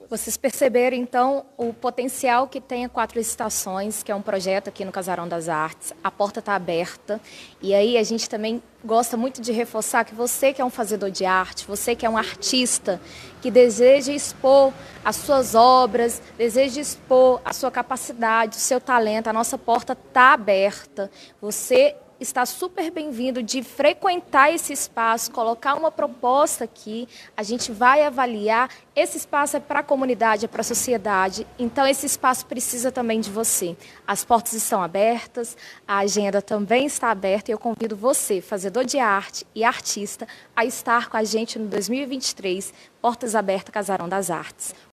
Vocês perceberam, então, o potencial que tem a Quatro Estações, que é um projeto aqui no Casarão das Artes. A porta está aberta. E aí a gente também gosta muito de reforçar que você que é um fazedor de arte, você que é um artista, que deseja expor as suas obras, deseja expor a sua capacidade, o seu talento, a nossa porta está aberta. Você está super bem-vindo de frequentar esse espaço, colocar uma proposta aqui, a gente vai avaliar. Esse espaço é para a comunidade, é para a sociedade, então esse espaço precisa também de você. As portas estão abertas, a agenda também está aberta e eu convido você, fazedor de arte e artista, a estar com a gente no 2023, Portas Abertas Casarão das Artes.